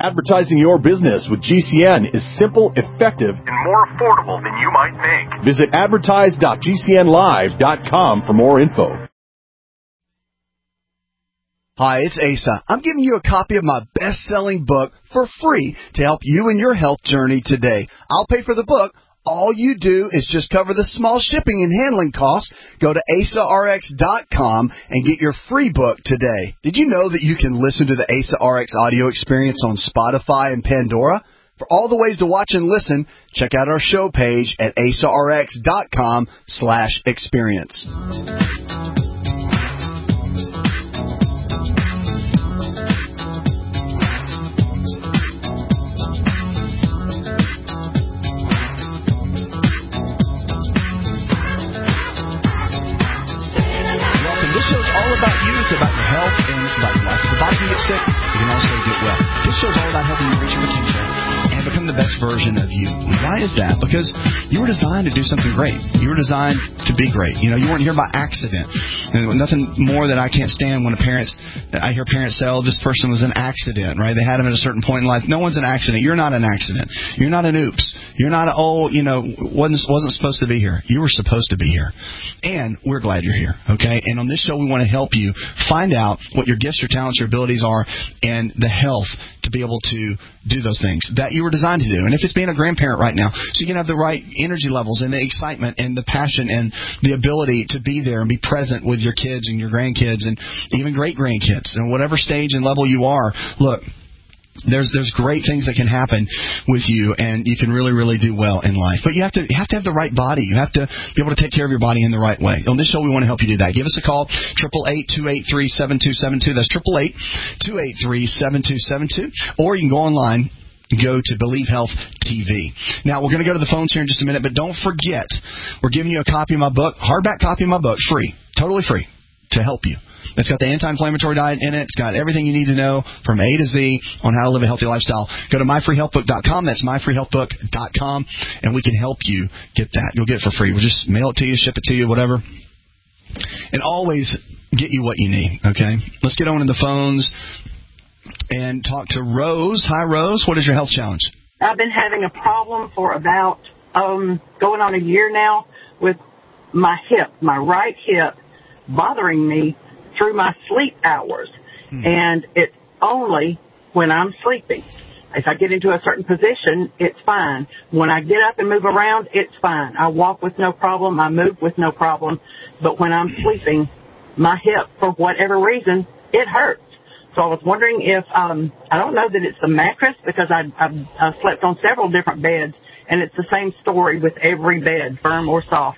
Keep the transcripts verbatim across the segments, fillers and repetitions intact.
Advertising your business with G C N is simple, effective, and more affordable than you might think. Visit advertise dot g c n live dot com for more info. Hi, it's Asa. I'm giving you a copy of my best-selling book for free to help you in your health journey today. I'll pay for the book. All you do is just cover the small shipping and handling costs. Go to asa r x dot com and get your free book today. Did you know that you can listen to the Asa R X audio experience on Spotify and Pandora? For all the ways to watch and listen, check out our show page at asa r x dot com slash experience. It's about your health, and it's about your life. If the body can get sick, you can also get well. This show's all about helping you reach your potential and become the best version of you. Why is that? Because you were designed to do something great. You were designed to be great. You know, you weren't here by accident. And nothing more that I can't stand when a parents, I hear parents say, oh, this person was an accident, right? They had him at a certain point in life. No one's an accident. You're not an accident. You're not an oops. You're not an, oh, you know, wasn't, wasn't supposed to be here. You were supposed to be here. And we're glad you're here, okay? And on this show, we want to help you find out what your gifts, your talents, your abilities are, and the health to be able to do those things that you were designed to do. And if it's being a grandparent right now, so you can have the right energy levels and the excitement and the passion and the ability to be there and be present with your kids and your grandkids and even great-grandkids. And whatever stage and level you are, look, There's there's great things that can happen with you, and you can really, really do well in life. But you have to you have to have the right body. You have to be able to take care of your body in the right way. On this show, we want to help you do that. Give us a call, eight eight eight, two eight three, seven two seven two. That's eight eight eight, two eight three, seven two seven two. Or you can go online. Go to Believe Health T V. Now, we're going to go to the phones here in just a minute, but don't forget, we're giving you a copy of my book, hardback copy of my book, free, totally free, to help you. It's got the anti-inflammatory diet in it. It's got everything you need to know from A to Z on how to live a healthy lifestyle. Go to my free health book dot com. That's my free health book dot com, and we can help you get that. You'll get it for free. We'll just mail it to you, ship it to you, whatever. And always get you what you need, okay? Let's get on to the phones and talk to Rose. Hi, Rose. What is your health challenge? I've been having a problem for about um, going on a year now with my hip, my right hip, bothering me through my sleep hours. Hmm. And it's only when I'm sleeping. If I get into a certain position, it's fine. When I get up and move around, it's fine. I walk with no problem. I move with no problem. But when I'm sleeping, my hip, for whatever reason, it hurts. So I was wondering if, um, I don't know that it's the mattress because I, I've, I've slept on several different beds, and it's the same story with every bed, firm or soft.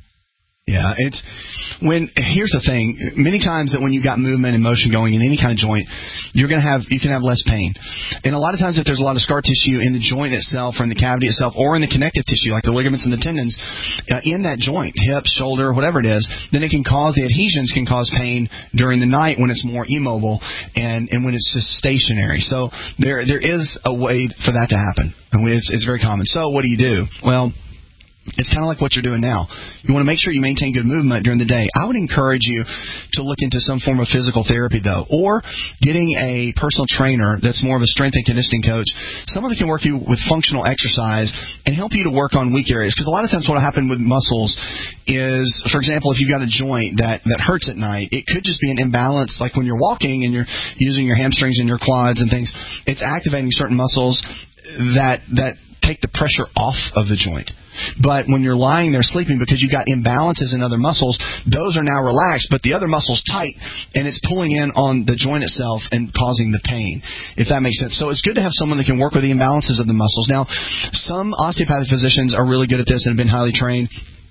Yeah, it's when here's the thing. Many times that when you got movement and motion going in any kind of joint, you're gonna have you can have less pain. And a lot of times, if there's a lot of scar tissue in the joint itself, or in the cavity itself, or in the connective tissue like the ligaments and the tendons uh, in that joint, hip, shoulder, whatever it is, then it can cause the adhesions can cause pain during the night when it's more immobile and and when it's just stationary. So there there is a way for that to happen. And it's it's very common. So what do you do? Well, it's kind of like what you're doing now. You want to make sure you maintain good movement during the day. I would encourage you to look into some form of physical therapy, though, or getting a personal trainer that's more of a strength and conditioning coach, someone that can work you with functional exercise and help you to work on weak areas. Because a lot of times what will happen with muscles is, for example, if you've got a joint that, that hurts at night, it could just be an imbalance, like when you're walking and you're using your hamstrings and your quads and things. It's activating certain muscles that that take the pressure off of the joint. But when you're lying there sleeping because you got imbalances in other muscles, those are now relaxed, but the other muscle's tight, and it's pulling in on the joint itself and causing the pain, if that makes sense. So it's good to have someone that can work with the imbalances of the muscles. Now, some osteopathic physicians are really good at this and have been highly trained.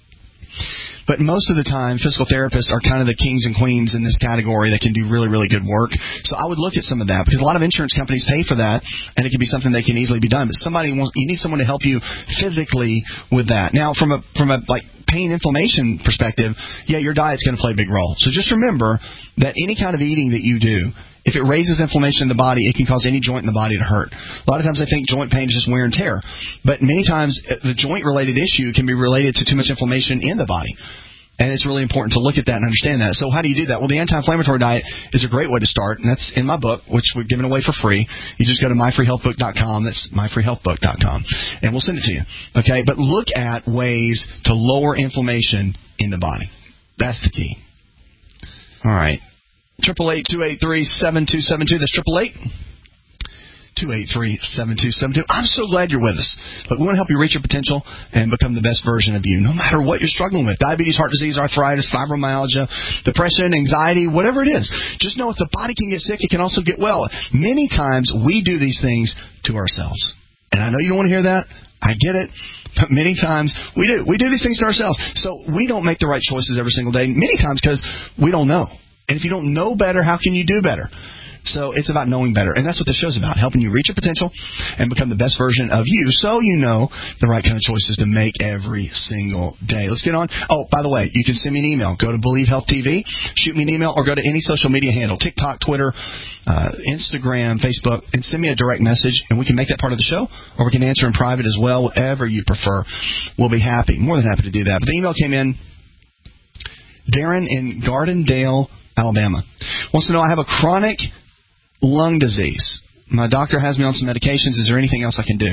But most of the time, physical therapists are kind of the kings and queens in this category that can do really, really good work. So I would look at some of that because a lot of insurance companies pay for that, and it can be something that can easily be done. But somebody wants, you need someone to help you physically with that. Now, from a from a like pain inflammation perspective, yeah, your diet's going to play a big role. So just remember that any kind of eating that you do, if it raises inflammation in the body, it can cause any joint in the body to hurt. A lot of times I think joint pain is just wear and tear. But many times the joint-related issue can be related to too much inflammation in the body. And it's really important to look at that and understand that. So how do you do that? Well, the anti-inflammatory diet is a great way to start, and that's in my book, which we're giving away for free. You just go to my free health book dot com. That's my free health book dot com, and we'll send it to you. Okay? But look at ways to lower inflammation in the body. That's the key. All right. Triple eight two eight three seven two seven two. That's triple eight. two eight three seven two seven two. I'm so glad you're with us. Look, we want to help you reach your potential and become the best version of you, no matter what you're struggling with. Diabetes, heart disease, arthritis, fibromyalgia, depression, anxiety, whatever it is. Just know if the body can get sick, it can also get well. Many times we do these things to ourselves. And I know you don't want to hear that. I get it. But many times we do. We do these things to ourselves. So we don't make the right choices every single day, many times because we don't know. And if you don't know better, how can you do better? So it's about knowing better. And that's what this show's about, helping you reach your potential and become the best version of you so you know the right kind of choices to make every single day. Let's get on. Oh, by the way, you can send me an email. Go to Believe Health T V, shoot me an email, or go to any social media handle, TikTok, Twitter, uh, Instagram, Facebook, and send me a direct message, and we can make that part of the show, or we can answer in private as well, whatever you prefer. We'll be happy, more than happy to do that. But the email came in. Darren in Gardendale, Alabama, wants to know, I have a chronic lung disease. My doctor has me on some medications. Is there anything else I can do?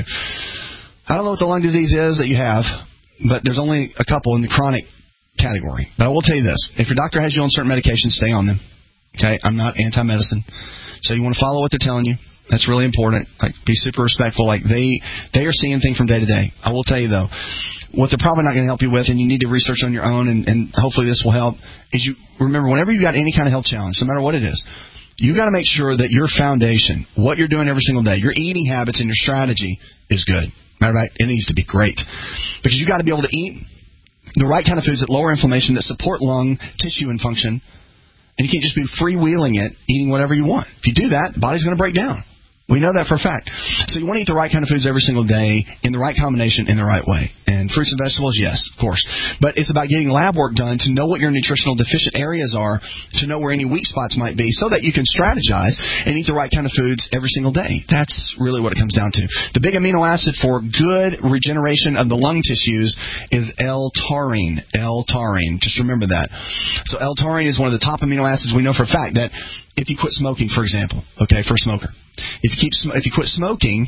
I don't know what the lung disease is that you have, but there's only a couple in the chronic category. But I will tell you this. If your doctor has you on certain medications, stay on them. Okay? I'm not anti-medicine. So you want to follow what they're telling you. That's really important. Like, be super respectful. Like, they they are seeing things from day to day. I will tell you, though, what they're probably not going to help you with, and you need to research on your own, and, and hopefully this will help, is you remember, whenever you've got any kind of health challenge, no matter what it is, you got to make sure that your foundation, what you're doing every single day, your eating habits and your strategy is good. Matter of fact, it needs to be great. Because you got to be able to eat the right kind of foods that lower inflammation, that support lung tissue and function. And you can't just be freewheeling it, eating whatever you want. If you do that, the body's going to break down. We know that for a fact. So you want to eat the right kind of foods every single day, in the right combination, in the right way. And fruits and vegetables, yes, of course. But it's about getting lab work done to know what your nutritional deficient areas are, to know where any weak spots might be, so that you can strategize and eat the right kind of foods every single day. That's really what it comes down to. The big amino acid for good regeneration of the lung tissues is L-taurine. L-taurine. Just remember that. So L-taurine is one of the top amino acids. We know for a fact that if you quit smoking, for example, okay, for a smoker, if you keep if you quit smoking,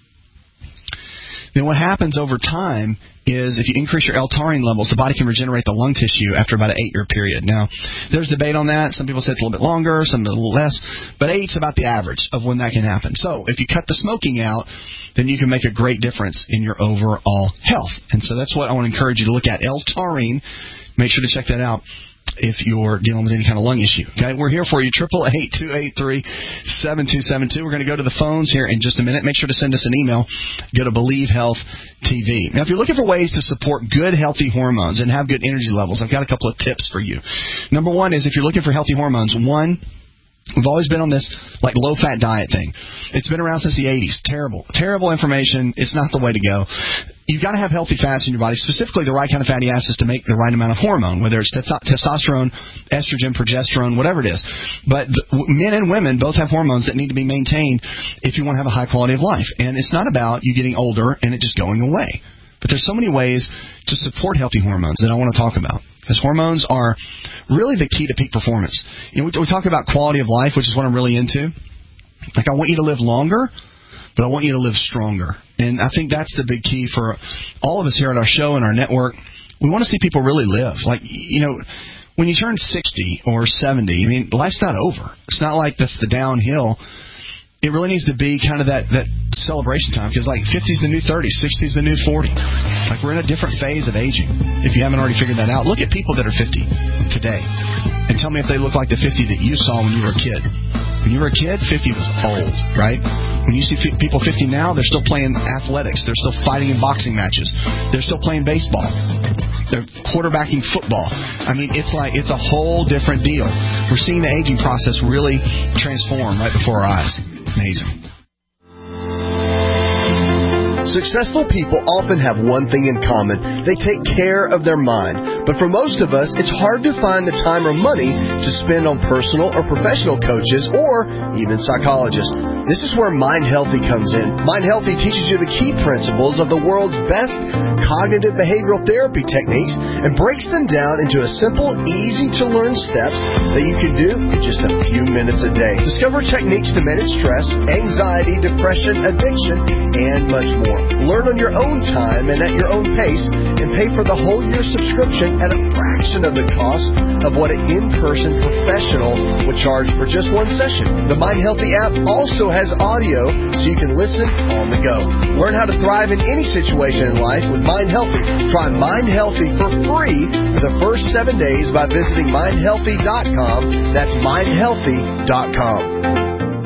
then what happens over time is if you increase your L-taurine levels, the body can regenerate the lung tissue after about an eight-year period. Now, there's debate on that. Some people say it's a little bit longer, some a little less, but eight's about the average of when that can happen. So if you cut the smoking out, then you can make a great difference in your overall health. And so that's what I want to encourage you to look at. L-taurine, make sure to check that out if you're dealing with any kind of lung issue. Okay, we're here for you, triple eight two eight three seven two seven two. We're going to go to the phones here in just a minute. Make sure to send us an email. Go to Believe Health T V. Now, if you're looking for ways to support good, healthy hormones and have good energy levels, I've got a couple of tips for you. Number one is, if you're looking for healthy hormones, one, we've always been on this like low-fat diet thing. It's been around since the eighties. Terrible. Terrible information. It's not the way to go. You've got to have healthy fats in your body, specifically the right kind of fatty acids to make the right amount of hormone, whether it's testosterone, estrogen, progesterone, whatever it is. But men and women both have hormones that need to be maintained if you want to have a high quality of life. And it's not about you getting older and it just going away. But there's so many ways to support healthy hormones that I want to talk about. Because hormones are really the key to peak performance. You know, we, we talk about quality of life, which is what I'm really into. Like, I want you to live longer, but I want you to live stronger. And I think that's the big key for all of us here at our show and our network. We want to see people really live. Like, you know, when you turn sixty or seventy, I mean, life's not over. It's not like that's the downhill. It really needs to be kind of that, that celebration time, because like fifty's the new thirty, sixty's the new forty. Like, we're in a different phase of aging. If you haven't already figured that out, look at people that are fifty today and tell me if they look like the fifty that you saw when you were a kid. When you were a kid, fifty was old, right? When you see f- people fifty now, they're still playing athletics. They're still fighting in boxing matches. They're still playing baseball. They're quarterbacking football. I mean, it's like, it's a whole different deal. We're seeing the aging process really transform right before our eyes. Amazing. Successful people often have one thing in common. They take care of their mind. But for most of us, it's hard to find the time or money to spend on personal or professional coaches or even psychologists. This is where Mind Healthy comes in. Mind Healthy teaches you the key principles of the world's best cognitive behavioral therapy techniques and breaks them down into a simple, easy-to-learn steps that you can do in just a few minutes a day. Discover techniques to manage stress, anxiety, depression, addiction, and much more. Learn on your own time and at your own pace, and pay for the whole year subscription at a fraction of the cost of what an in-person professional would charge for just one session. The Mind Healthy app also has audio so you can listen on the go. Learn how to thrive in any situation in life with Mind Healthy. Try Mind Healthy for free for the first seven days by visiting mind healthy dot com. That's mind healthy dot com.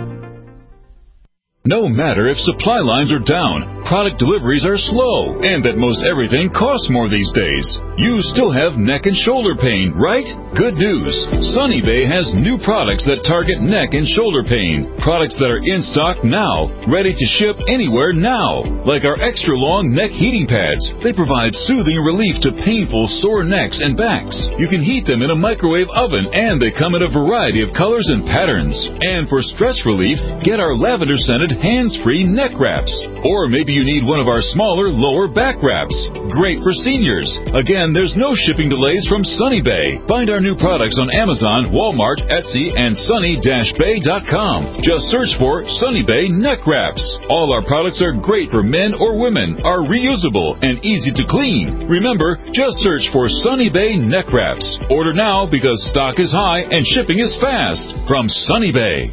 No matter if supply lines are down, product deliveries are slow, and that most everything costs more these days, you still have neck and shoulder pain, right? Good news. Sunny Bay has new products that target neck and shoulder pain. Products that are in stock now, ready to ship anywhere now. Like our extra long neck heating pads. They provide soothing relief to painful sore necks and backs. You can heat them in a microwave oven, and they come in a variety of colors and patterns. And for stress relief, get our lavender scented hands-free neck wraps. Or maybe you need one of our smaller lower back wraps. Great for seniors. Again, there's no shipping delays from Sunny Bay. Find our new products on Amazon, Walmart, Etsy, and sunny dash bay dot com. Just search for Sunny Bay neck wraps. All our products are great for men or women, are reusable, and easy to clean. Remember, just search for Sunny Bay neck wraps. Order now because stock is high and shipping is fast. From Sunny Bay.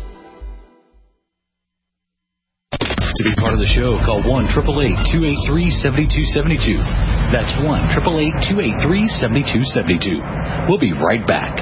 To be part of the show, call one eight eight eight, two eight three, seven two seven two. That's one eight eight eight, two eight three, seven two seven two. We'll be right back.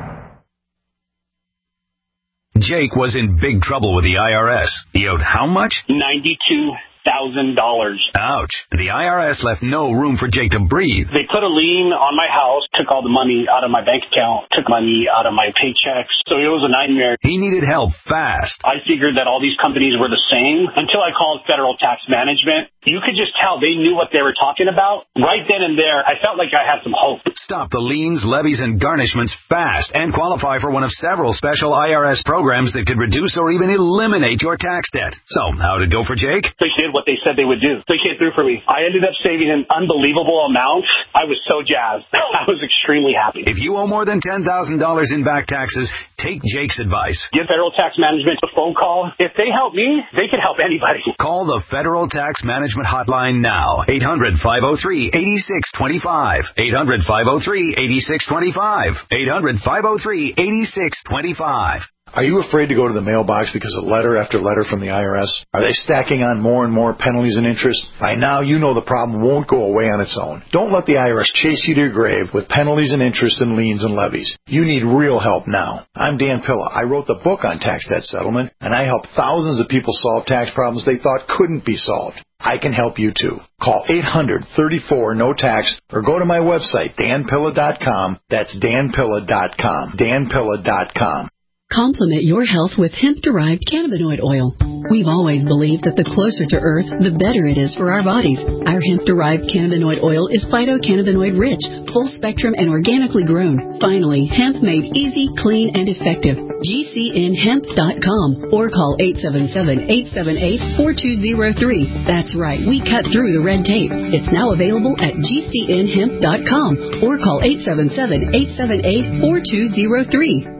Jake was in big trouble with the I R S. He owed how much? ninety-two thousand dollars. Ouch. The I R S left no room for Jake to breathe. They put a lien on my house, took all the money out of my bank account, took money out of my paychecks. So it was a nightmare. He needed help fast. I figured that all these companies were the same until I called Federal Tax Management. You could just tell they knew what they were talking about. Right then and there, I felt like I had some hope. Stop the liens, levies, and garnishments fast and qualify for one of several special I R S programs that could reduce or even eliminate your tax debt. So, how'd it go for Jake? They did what they said they would do. They came through for me. I ended up saving an unbelievable amount. I was so jazzed. I was extremely happy. If you owe more than ten thousand dollars in back taxes, take Jake's advice. Give Federal Tax Management a phone call. If they help me, they can help anybody. Call the Federal Tax Management Hotline now. eight hundred, five oh three, eight six two five. eight hundred, five oh three, eight six two five. eight hundred, five oh three, eight six two five. Are you afraid to go to the mailbox because of letter after letter from the I R S? Are they stacking on more and more penalties and interest? By now, you know the problem won't go away on its own. Don't let the I R S chase you to your grave with penalties and interest and liens and levies. You need real help now. I'm Dan Pilla. I wrote the book on tax debt settlement, and I helped thousands of people solve tax problems they thought couldn't be solved. I can help you too. Call eight hundred, thirty-four, no tax or go to my website, dan pilla dot com. That's dan pilla dot com. dan pilla dot com. Complement your health with hemp-derived cannabinoid oil. We've always believed that the closer to Earth, the better it is for our bodies. Our hemp-derived cannabinoid oil is phytocannabinoid-rich, full-spectrum, and organically grown. Finally, hemp made easy, clean, and effective. G C N hemp dot com or call eight seven seven, eight seven eight, four two zero three. That's right, we cut through the red tape. It's now available at G C N hemp dot com or call eight seven seven, eight seven eight, four two zero three.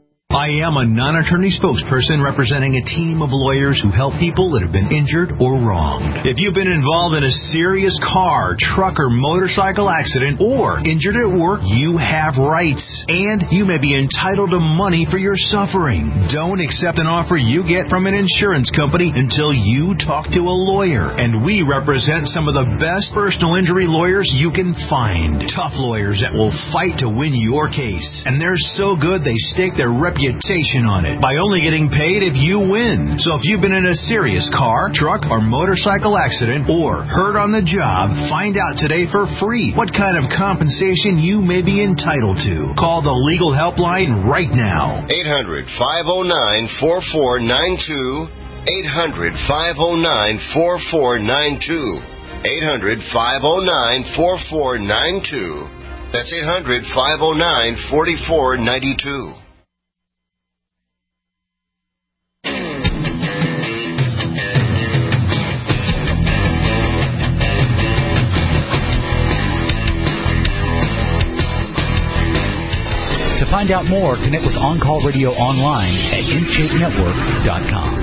I am a non-attorney spokesperson representing a team of lawyers who help people that have been injured or wronged. If you've been involved in a serious car, truck, or motorcycle accident or injured at work, you have rights, and you may be entitled to money for your suffering. Don't accept an offer you get from an insurance company until you talk to a lawyer, and we represent some of the best personal injury lawyers you can find. Tough lawyers that will fight to win your case, and they're so good they stake their reputation on it by only getting paid if you win. So if you've been in a serious car, truck, or motorcycle accident or hurt on the job, find out today for free what kind of compensation you may be entitled to. Call the legal helpline right now. eight hundred, five oh nine, four four nine two. eight hundred, five oh nine, four four nine two. eight hundred, five oh nine, four four nine two. That's eight hundred, five oh nine, four four nine two. To find out more, connect with On Call Radio online at in shape network dot com.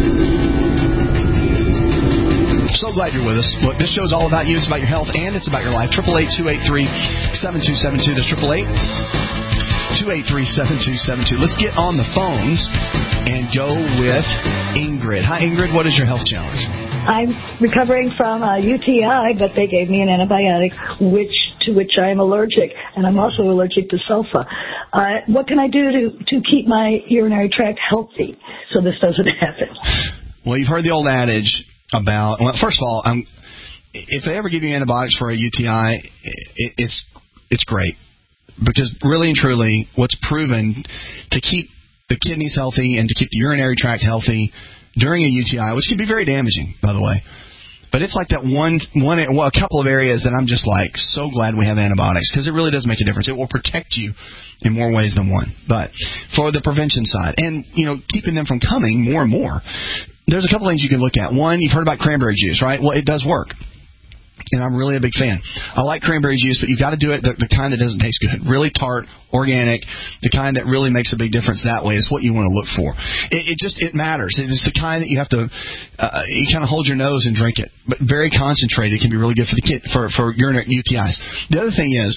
So glad you're with us. Look, this show's all about you. It's about your health, and it's about your life. eight eight eight, two eight three, seven two seven two. That's eight eight eight, two eight three, seven two seven two. Let's get on the phones and go with Ingrid. Hi, Ingrid. What is your health challenge? I'm recovering from a U T I, but they gave me an antibiotic, which to which I am allergic, and I'm also allergic to sulfa. Uh, what can I do to, to keep my urinary tract healthy so this doesn't happen? Well, you've heard the old adage about, well, first of all, I'm, if they ever give you antibiotics for a U T I, it, it's it's great. Because really and truly, what's proven to keep the kidneys healthy and to keep the urinary tract healthy during a U T I, which can be very damaging, by the way. But it's like that one, one, well, a couple of areas that I'm just like so glad we have antibiotics, because it really does make a difference. It will protect you in more ways than one. But for the prevention side, and you know, keeping them from coming more and more, there's a couple things you can look at. One, you've heard about cranberry juice, right? Well, it does work. And I'm really a big fan. I like cranberry juice, but you've got to do it the, the kind that doesn't taste good. Really tart, organic, the kind that really makes a big difference that way is what you want to look for. It, it just, it matters. It's the kind that you have to, uh, you kind of hold your nose and drink it. But very concentrated. It can be really good for the kid, for, for urinary U T Is. The other thing is,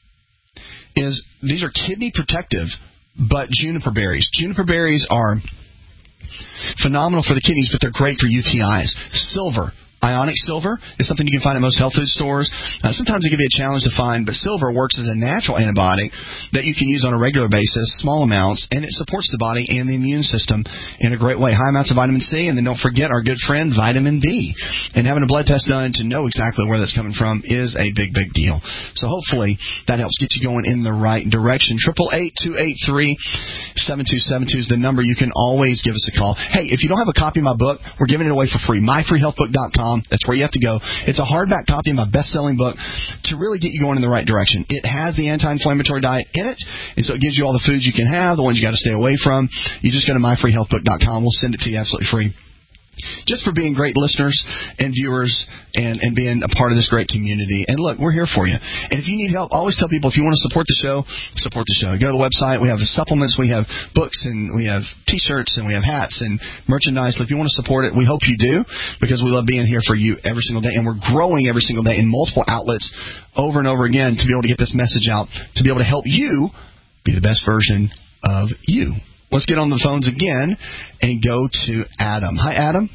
is these are kidney protective, but juniper berries. Juniper berries are phenomenal for the kidneys, but they're great for U T Is. Silver. Ionic silver is something you can find at most health food stores. Uh, sometimes it can be a challenge to find, but silver works as a natural antibiotic that you can use on a regular basis, small amounts, and it supports the body and the immune system in a great way. High amounts of vitamin C, and then don't forget our good friend vitamin D. And having a blood test done to know exactly where that's coming from is a big, big deal. So hopefully that helps get you going in the right direction. eight eight eight, two eight three, seven two seven two is the number. You can always give us a call. Hey, if you don't have a copy of my book, we're giving it away for free. my free health book dot com. That's where you have to go. It's a hardback copy of my best-selling book to really get you going in the right direction. It has the anti-inflammatory diet in it, and so it gives you all the foods you can have, the ones you got to stay away from. You just go to my free health book dot com. We'll send it to you absolutely free. Just for being great listeners and viewers and, and being a part of this great community. And look, we're here for you. And if you need help, always tell people if you want to support the show, support the show. Go to the website. We have supplements. We have books, and we have T-shirts, and we have hats and merchandise. If you want to support it, we hope you do, because we love being here for you every single day. And we're growing every single day in multiple outlets over and over again to be able to get this message out, to be able to help you be the best version of you. Let's get on the phones again and go to Adam. Hi, Adam.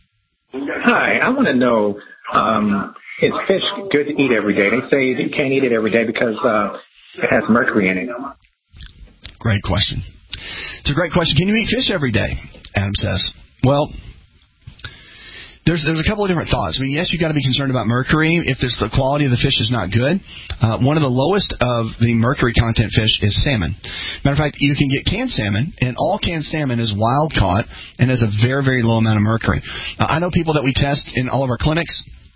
Hi. I want to know, um, is fish good to eat every day? They say you can't eat it every day because uh, it has mercury in it. Great question. It's a great question. Can you eat fish every day? Adam says. Well, There's there's a couple of different thoughts. I mean, yes, you've got to be concerned about mercury if this, the quality of the fish is not good. Uh, one of the lowest of the mercury content fish is salmon. Matter of fact, you can get canned salmon, and all canned salmon is wild caught and has a very, very low amount of mercury. Uh, I know people that we test in all of our clinics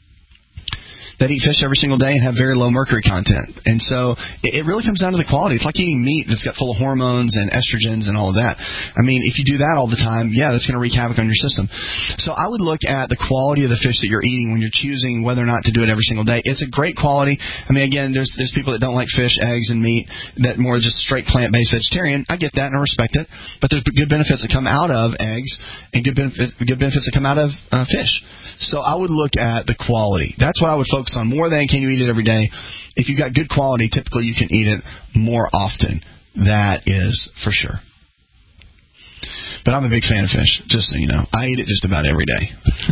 that eat fish every single day and have very low mercury content. And so it, it really comes down to the quality. It's like eating meat that's got full of hormones and estrogens and all of that. I mean, if you do that all the time, yeah, that's going to wreak havoc on your system. So I would look at the quality of the fish that you're eating when you're choosing whether or not to do it every single day. It's a great quality. I mean, again, there's there's people that don't like fish, eggs, and meat, that more just straight plant-based vegetarian. I get that and I respect it. But there's good benefits that come out of eggs and good, benefit, good benefits that come out of uh, fish. So I would look at the quality. That's what I would focus on more than can you eat it every day. If you've got good quality, typically you can eat it more often. That is for sure. But I'm a big fan of fish, just so you know. I eat it just about every day.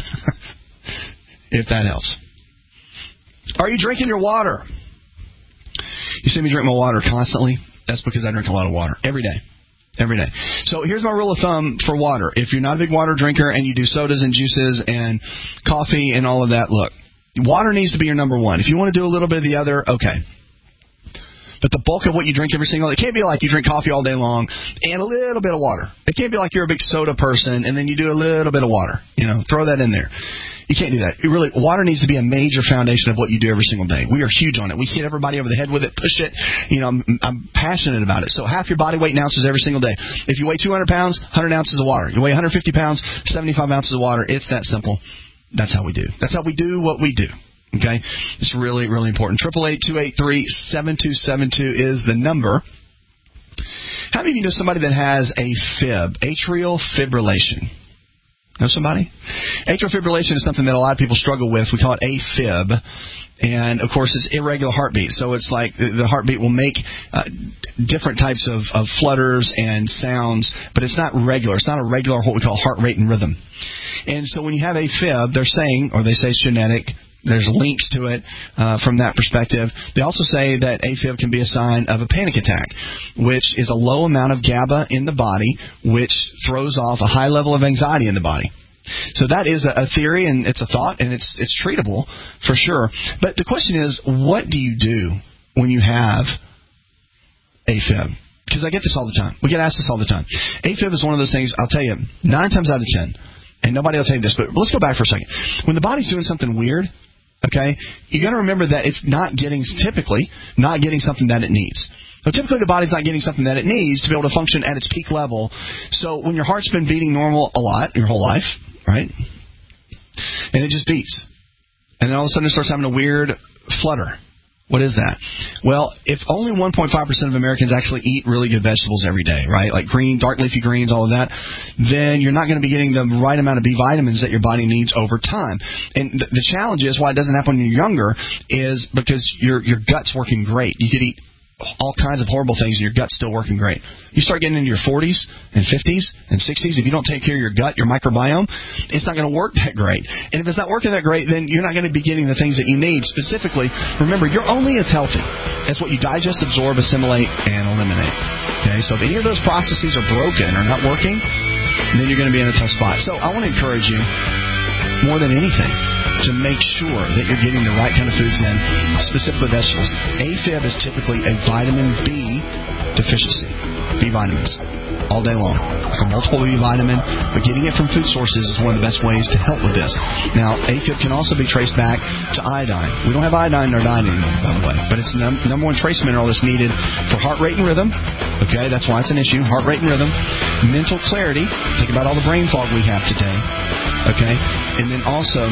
If that helps. Are you drinking your water? You see me drink my water constantly? That's because I drink a lot of water every day. Every day. So here's my rule of thumb for water. If you're not a big water drinker and you do sodas and juices and coffee and all of that, look, water needs to be your number one. If you want to do a little bit of the other, okay. But the bulk of what you drink every single day, it can't be like you drink coffee all day long and a little bit of water. It can't be like you're a big soda person and then you do a little bit of water. You know, throw that in there. You can't do that. It really, water needs to be a major foundation of what you do every single day. We are huge on it. We hit everybody over the head with it, push it. You know, I'm, I'm passionate about it. So half your body weight in ounces every single day. If you weigh two hundred pounds, one hundred ounces of water. You weigh one hundred fifty pounds, seventy-five ounces of water. It's that simple. That's how we do. That's how we do what we do. Okay? It's really, really important. eight eight eight, two eight three, seven two seven two is the number. How many of you know somebody that has a fib, atrial fibrillation? Know somebody? Atrial fibrillation is something that a lot of people struggle with. We call it AFib. And, of course, it's irregular heartbeat. So it's like the heartbeat will make uh, different types of, of flutters and sounds, but it's not regular. It's not a regular, what we call heart rate and rhythm. And so when you have AFib, they're saying, or they say it's genetic. There's links to it uh, from that perspective. They also say that AFib can be a sign of a panic attack, which is a low amount of GABA in the body, which throws off a high level of anxiety in the body. So that is a, a theory, and it's a thought, and it's it's treatable for sure. But the question is, what do you do when you have AFib? Because I get this all the time. We get asked this all the time. AFib is one of those things, I'll tell you, nine times out of ten, and nobody will tell you this, but let's go back for a second. When the body's doing something weird, okay, you got to remember that it's not getting, typically, not getting something that it needs. So typically the body's not getting something that it needs to be able to function at its peak level. So when your heart's been beating normal a lot your whole life, right, and it just beats, and then all of a sudden it starts having a weird flutter. What is that? Well, if only one point five percent of Americans actually eat really good vegetables every day, right, like green, dark leafy greens, all of that, then you're not going to be getting the right amount of B vitamins that your body needs over time. And th- the challenge is why it doesn't happen when you're younger is because your your gut's working great. You could eat all kinds of horrible things and your gut's still working great. You start getting into your forties and fifties and sixties, if you don't take care of your gut, your microbiome, it's not going to work that great. And if it's not working that great, then you're not going to be getting the things that you need. Specifically, remember, you're only as healthy as what you digest, absorb, assimilate, and eliminate. Okay, so if any of those processes are broken or not working, then you're going to be in a tough spot. So I want to encourage you, more than anything, to make sure that you're getting the right kind of foods in, specifically vegetables. AFib is typically a vitamin B deficiency, B vitamins, all day long. Like a multiple B vitamin, but getting it from food sources is one of the best ways to help with this. Now, AFib can also be traced back to iodine. We don't have iodine in our diet anymore, by the way, but it's the num- number one trace mineral that's needed for heart rate and rhythm. Okay, that's why it's an issue, heart rate and rhythm. Mental clarity, think about all the brain fog we have today. Okay, and then also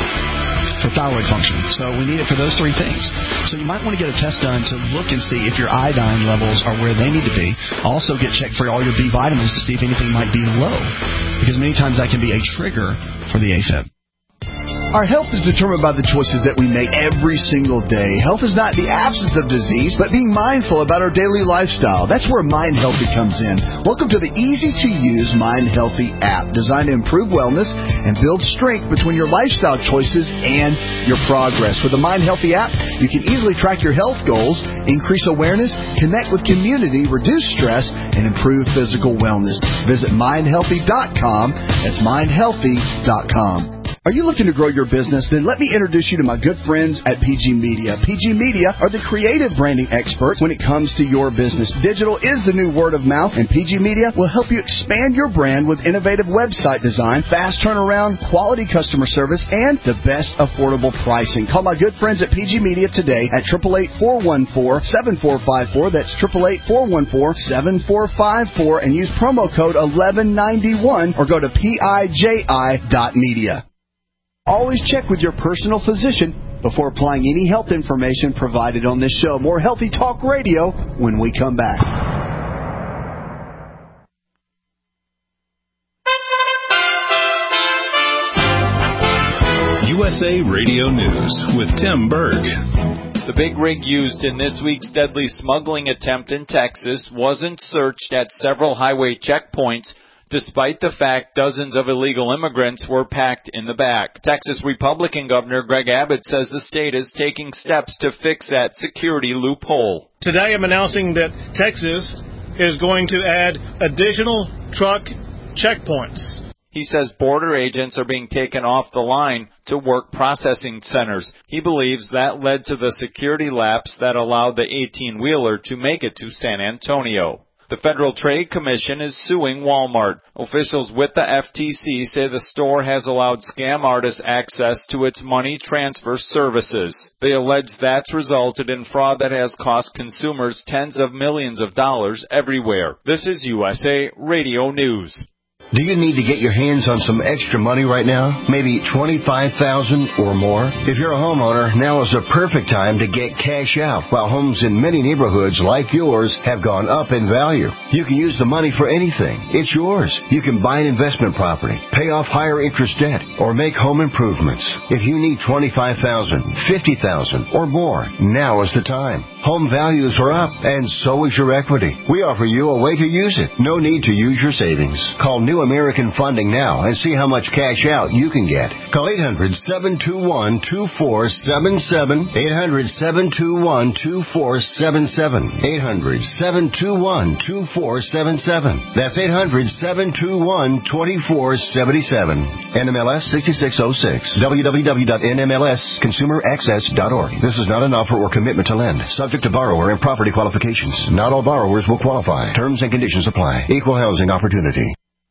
for thyroid function. So we need it for those three things. So you might want to get a test done to look and see if your iodine levels are where they need to be. Also get checked for all your B vitamins to see if anything might be low, because many times that can be a trigger for the AFib. Our health is determined by the choices that we make every single day. Health is not the absence of disease, but being mindful about our daily lifestyle. That's where Mind Healthy comes in. Welcome to the easy-to-use Mind Healthy app, designed to improve wellness and build strength between your lifestyle choices and your progress. With the Mind Healthy app, you can easily track your health goals, increase awareness, connect with community, reduce stress, and improve physical wellness. Visit mind healthy dot com. That's mind healthy dot com. Are you looking to grow your business? Then let me introduce you to my good friends at P G Media. P G Media are the creative branding experts when it comes to your business. Digital is the new word of mouth, and P G Media will help you expand your brand with innovative website design, fast turnaround, quality customer service, and the best affordable pricing. Call my good friends at P G Media today at eight eight eight, four one four, seven four five four. That's eight eight eight, four one four, seven four five four, and use promo code eleven ninety-one or go to P I J I dot media. Always check with your personal physician before applying any health information provided on this show. More Healthy Talk Radio when we come back. U S A Radio News with Tim Berg. The big rig used in this week's deadly smuggling attempt in Texas wasn't searched at several highway checkpoints, despite the fact dozens of illegal immigrants were packed in the back. Texas Republican Governor Greg Abbott says the state is taking steps to fix that security loophole. Today I'm announcing that Texas is going to add additional truck checkpoints. He says border agents are being taken off the line to work processing centers. He believes that led to the security lapse that allowed the eighteen-wheeler to make it to San Antonio. The Federal Trade Commission is suing Walmart. Officials with the F T C say the store has allowed scam artists access to its money transfer services. They allege that's resulted in fraud that has cost consumers tens of millions of dollars everywhere. This is U S A Radio News. Do you need to get your hands on some extra money right now? Maybe twenty-five thousand dollars or more? If you're a homeowner, now is the perfect time to get cash out while homes in many neighborhoods like yours have gone up in value. You can use the money for anything. It's yours. You can buy an investment property, pay off higher interest debt, or make home improvements. If you need twenty-five thousand dollars, fifty thousand dollars or more, now is the time. Home values are up, and so is your equity. We offer you a way to use it. No need to use your savings. Call New American Funding now and see how much cash out you can get. Call eight hundred, seven two one, two four seven seven, eight hundred, seven two one, two four seven seven, eight hundred, seven two one, two four seven seven. That's eight hundred, seven two one, two four seven seven. N M L S sixty-six oh six. w w w dot n m l s consumer access dot org. This is not an offer or commitment to lend. Subject to borrower and property qualifications. Not all borrowers will qualify. Terms and conditions apply. Equal housing opportunity.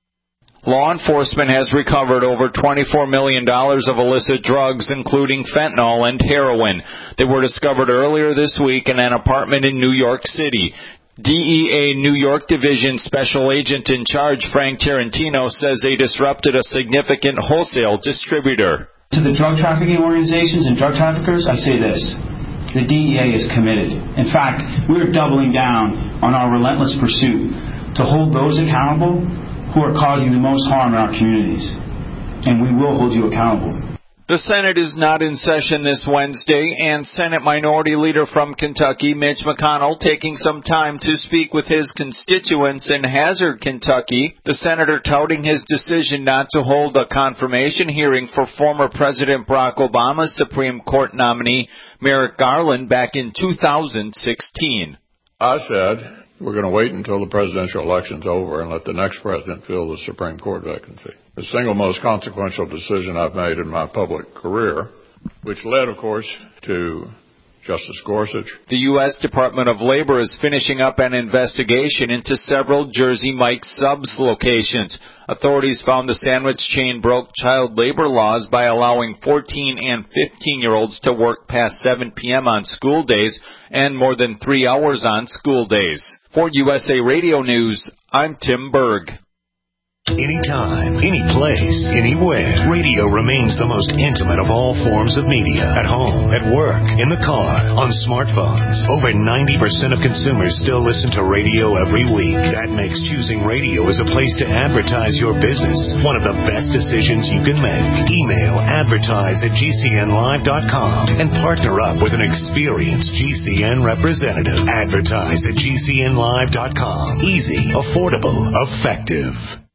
Law enforcement has recovered over twenty-four million dollars of illicit drugs, including fentanyl and heroin. They were discovered earlier this week in an apartment in New York City. D E A New York Division Special Agent in Charge, Frank Tarantino, says they disrupted a significant wholesale distributor. To the drug trafficking organizations and drug traffickers, I say this. The D E A is committed. In fact, we're doubling down on our relentless pursuit to hold those accountable who are causing the most harm in our communities. And we will hold you accountable. The Senate is not in session this Wednesday, and Senate Minority Leader from Kentucky, Mitch McConnell, taking some time to speak with his constituents in Hazard, Kentucky. The senator touting his decision not to hold a confirmation hearing for former President Barack Obama's Supreme Court nominee, Merrick Garland, back in two thousand sixteen. I said, we're going to wait until the presidential election's over and let the next president fill the Supreme Court vacancy. The single most consequential decision I've made in my public career, which led, of course, to Justice Gorsuch. The U S Department of Labor is finishing up an investigation into several Jersey Mike's Subs locations. Authorities found the sandwich chain broke child labor laws by allowing fourteen and fifteen-year-olds to work past seven p.m. on school days and more than three hours on school days. For U S A Radio News, I'm Tim Berg. Anytime, any place, anywhere. Radio remains the most intimate of all forms of media. At home, at work, in the car, on smartphones. Over ninety percent of consumers still listen to radio every week. That makes choosing radio as a place to advertise your business one of the best decisions you can make. Email advertise at g c n live dot com and partner up with an experienced G C N representative. Advertise at g c n live dot com. Easy, affordable, effective.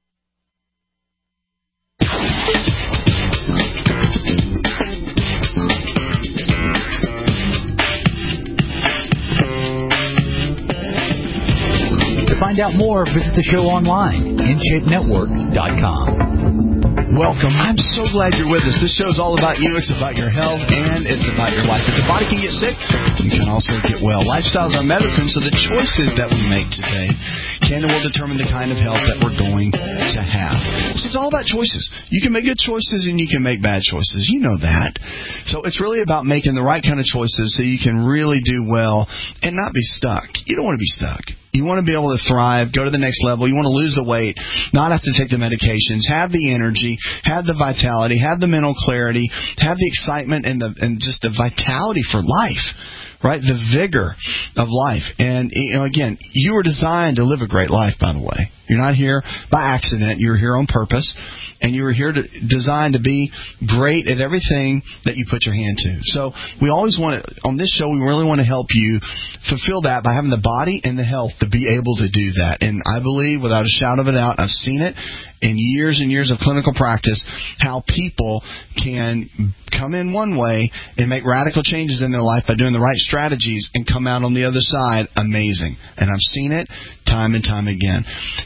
To find out more, visit the show online, in shape network dot com. Welcome. I'm so glad you're with us. This show's all about you. It's about your health, and it's about your life. If the body can get sick, you can also get well. Lifestyles are medicine, so the choices that we make today can and will determine the kind of health that we're going to have. So it's all about choices. You can make good choices, and you can make bad choices. You know that. So it's really about making the right kind of choices so you can really do well and not be stuck. You don't want to be stuck. You want to be able to thrive, go to the next level. You want to lose the weight, not have to take the medications, have the energy, have the vitality, have the mental clarity, have the excitement and the and just the vitality for life, right? The vigor of life. And, you know, again, you were designed to live a great life, by the way. You're not here by accident. You're here on purpose. And you were here to, designed to be great at everything that you put your hand to. So we always want to, on this show, we really want to help you fulfill that by having the body and the health to be able to do that. And I believe, without a shadow of a doubt, I've seen it in years and years of clinical practice, how people can come in one way and make radical changes in their life by doing the right strategies and come out on the other side amazing. And I've seen it time and time again.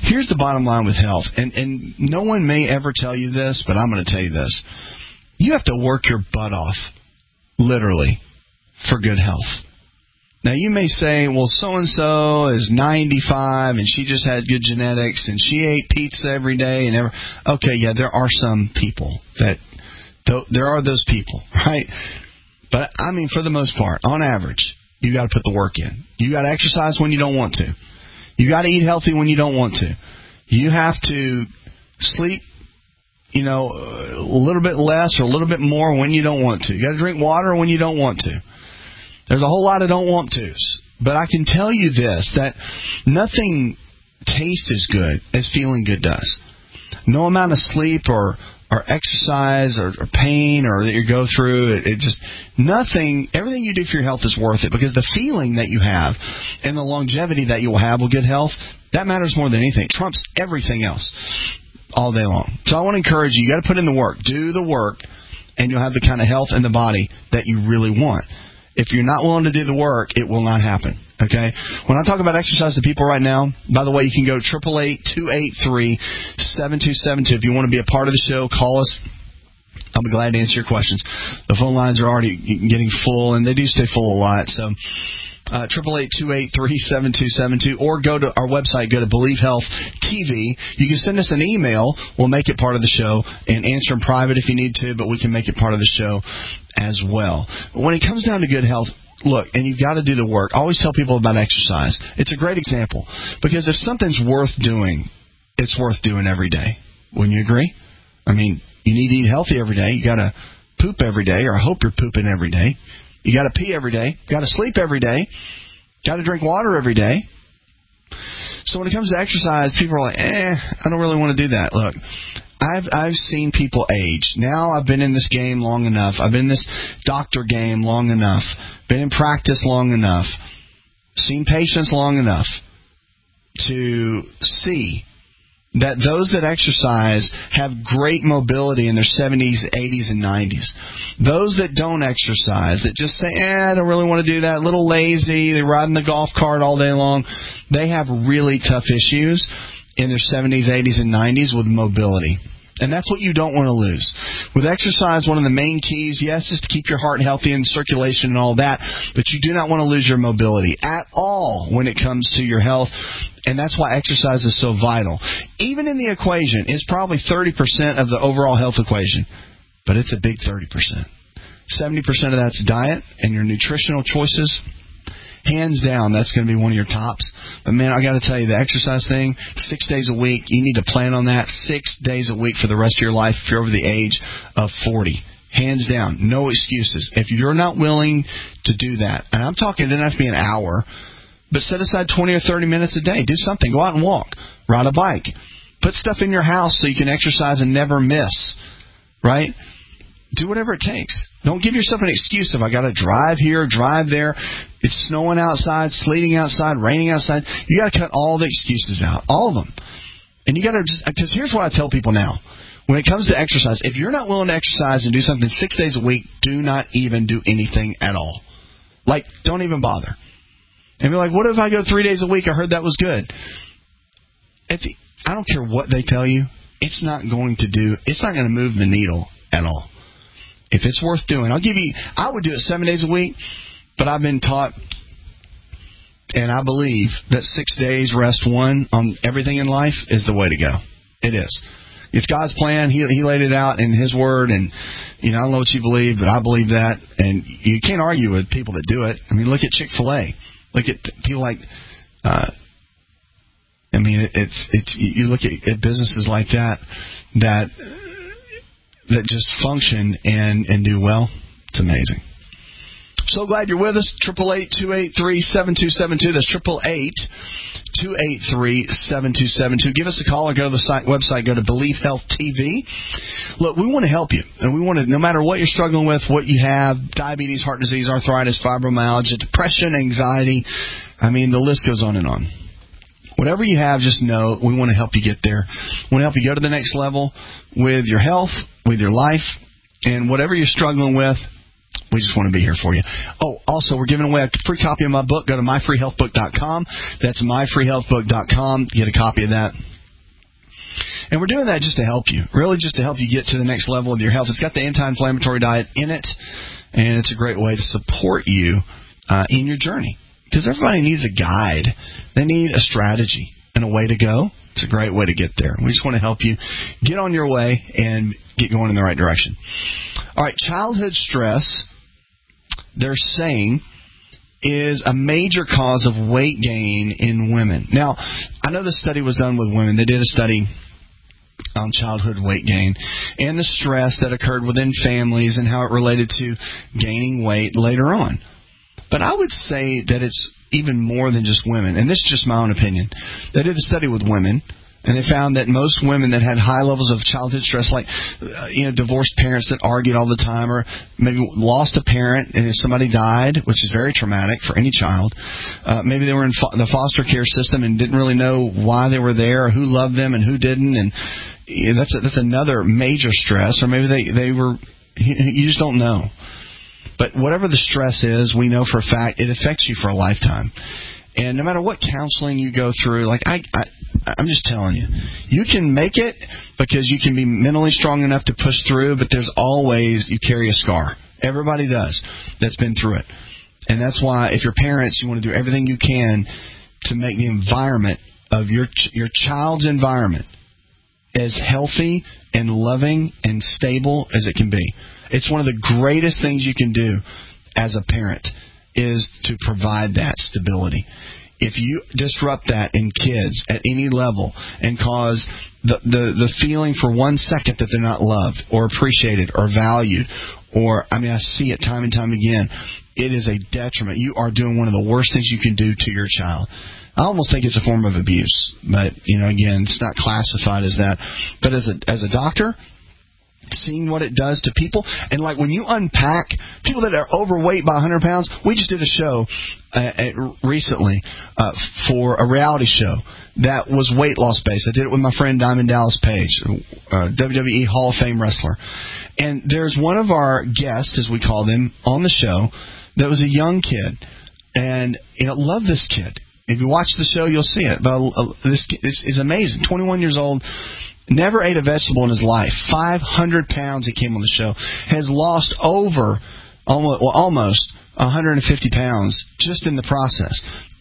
here's the bottom line with health, and, and no one may ever tell you this, but I'm going to tell you this. You have to work your butt off, literally, for good health. Now, you may say, well, so-and-so is ninety-five, and she just had good genetics, and she ate pizza every day. and ever. Okay, yeah, there are some people that, there are those people, right? But, I mean, for the most part, on average, you got to put the work in. You got to exercise when you don't want to. You got to eat healthy when you don't want to. You have to sleep, you know, a little bit less or a little bit more when you don't want to. You got to drink water when you don't want to. There's a whole lot of don't want tos. But I can tell you this, that nothing tastes as good as feeling good does. No amount of sleep or or exercise or, or pain or that you go through, it, it just, nothing, everything you do for your health is worth it, because the feeling that you have and the longevity that you'll have with good health, that matters more than anything. It trumps everything else all day long. So I want to encourage you, you got to put in the work. Do the work, and you'll have the kind of health in the body that you really want. If you're not willing to do the work, it will not happen. Okay? When I talk about exercise to people right now, by the way, you can go eight eight eight, two eight three, seven two seven two. If you want to be a part of the show, call us. I'll be glad to answer your questions. The phone lines are already getting full, and they do stay full a lot. So, uh, eight eight eight, two eight three, seven two seven two, or go to our website, go to Believe Health T V. You can send us an email. We'll make it part of the show and answer in private if you need to, but we can make it part of the show as well. But when it comes down to good health, look, and you've got to do the work. I always tell people about exercise. It's a great example, because if something's worth doing, it's worth doing every day. Wouldn't you agree? I mean, you need to eat healthy every day. You got to poop every day, or I hope you're pooping every day. You got to pee every day. You got to sleep every day. Got to drink water every day. So when it comes to exercise, people are like, eh, I don't really want to do that. Look, I've I've seen people age. Now I've been in this game long enough. I've been in this doctor game long enough. Been in practice long enough. Seen patients long enough to see that those that exercise have great mobility in their seventies, eighties, and nineties. Those that don't exercise, that just say, eh, I don't really want to do that, a little lazy, they ride in the golf cart all day long, they have really tough issues in their seventies, eighties, and nineties with mobility. And that's what you don't want to lose. With exercise, one of the main keys, yes, is to keep your heart healthy and circulation and all that, but you do not want to lose your mobility at all when it comes to your health, and that's why exercise is so vital. Even in the equation, it's probably thirty percent of the overall health equation, but it's a big thirty percent. seventy percent of that's diet and your nutritional choices. Hands down, that's going to be one of your tops. But, man, I got to tell you, the exercise thing, six days a week, you need to plan on that six days a week for the rest of your life if you're over the age of forty. Hands down, no excuses. If you're not willing to do that, and I'm talking, it doesn't have to be an hour, but set aside twenty or thirty minutes a day. Do something. Go out and walk. Ride a bike. Put stuff in your house so you can exercise and never miss, right? Do whatever it takes. Don't give yourself an excuse of, I got to drive here, drive there. It's snowing outside, sleeting outside, raining outside. You got to cut all the excuses out, all of them. And you got to just, because here's what I tell people now. When it comes to exercise, if you're not willing to exercise and do something six days a week, do not even do anything at all. Like, don't even bother. And be like, what if I go three days a week? I heard that was good. If, I don't care what they tell you. It's not going to do, it's not going to move the needle at all. If it's worth doing, I'll give you, I would do it seven days a week, but I've been taught, and I believe that six days rest one on everything in life is the way to go. It is. It's God's plan. He He laid it out in His Word, and you know, I don't know what you believe, but I believe that, and you can't argue with people that do it. I mean, look at Chick-fil-A. Look at people like, uh, I mean, it, it's it's you look at, at businesses like that that. that just function and, and do well. It's amazing. So glad you're with us. eight eight eight, two eight three, seven two seven two. That's eight eight eight, two eight three, seven two seven two. Give us a call or go to the site, website. Go to Believe Health T V. Look, we want to help you. And we want to, no matter what you're struggling with, what you have, diabetes, heart disease, arthritis, fibromyalgia, depression, anxiety. I mean, the list goes on and on. Whatever you have, just know we want to help you get there. We want to help you go to the next level with your health, with your life, and whatever you're struggling with, we just want to be here for you. Oh, also, we're giving away a free copy of my book. Go to my free health book dot com. That's my free health book dot com. Get a copy of that. And we're doing that just to help you, really just to help you get to the next level of your health. It's got the anti-inflammatory diet in it, and it's a great way to support you uh, in your journey. Because everybody needs a guide. They need a strategy and a way to go. It's a great way to get there. We just want to help you get on your way and get going in the right direction. All right, childhood stress, they're saying, is a major cause of weight gain in women. Now, I know this study was done with women. They did a study on childhood weight gain and the stress that occurred within families and how it related to gaining weight later on. But I would say that it's even more than just women, and this is just my own opinion. They did a study with women, and they found that most women that had high levels of childhood stress, like uh, you know, divorced parents that argued all the time, or maybe lost a parent and somebody died, which is very traumatic for any child. Uh, maybe they were in fo- the foster care system and didn't really know why they were there, or who loved them and who didn't, and you know, that's a, that's another major stress. Or maybe they they were you just don't know. But whatever the stress is, we know for a fact it affects you for a lifetime. And no matter what counseling you go through, like I, I, I'm just telling you, you can make it because you can be mentally strong enough to push through, but there's always, you carry a scar. Everybody does that's been through it. And that's why if you're parents, you want to do everything you can to make the environment of your your child's environment as healthy and loving and stable as it can be. It's one of the greatest things you can do as a parent is to provide that stability. If you disrupt that in kids at any level and cause the, the, the feeling for one second that they're not loved or appreciated or valued, or, I mean, I see it time and time again, it is a detriment. You are doing one of the worst things you can do to your child. I almost think it's a form of abuse, but, you know, again, it's not classified as that. But as a as a doctor, seeing what it does to people, and like when you unpack people that are overweight by one hundred pounds, we just did a show uh, recently uh, for a reality show that was weight loss based. I did it with my friend Diamond Dallas Page, uh, W W E Hall of Fame wrestler. And there's one of our guests, as we call them, on the show that was a young kid, and you know, love this kid. If you watch the show, you'll see it. But uh, this, this is amazing. twenty-one years old. Never ate a vegetable in his life. five hundred pounds he came on the show. Has lost over almost, well, almost one hundred fifty pounds just in the process.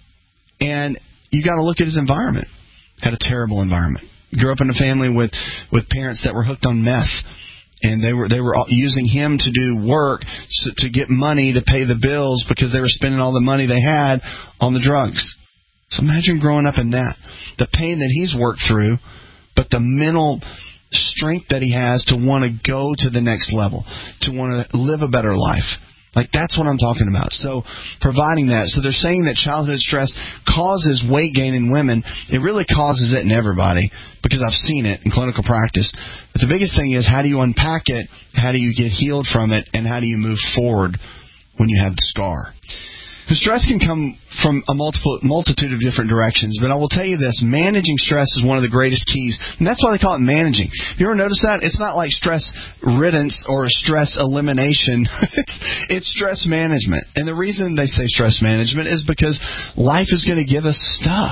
And you got to look at his environment. Had a terrible environment. Grew up in a family with, with parents that were hooked on meth. And they were they were using him to do work to get money to pay the bills because they were spending all the money they had on the drugs. So imagine growing up in that. The pain that he's worked through, but the mental strength that he has to want to go to the next level, to want to live a better life. Like, that's what I'm talking about. So providing that. So they're saying that childhood stress causes weight gain in women. It really causes it in everybody because I've seen it in clinical practice. But the biggest thing is, how do you unpack it? How do you get healed from it? And how do you move forward when you have the scar? The stress can come from a multiple, multitude of different directions, but I will tell you this, managing stress is one of the greatest keys, and that's why they call it managing. You ever notice that? It's not like stress riddance or stress elimination. it's, it's stress management. And the reason they say stress management is because life is going to give us stuff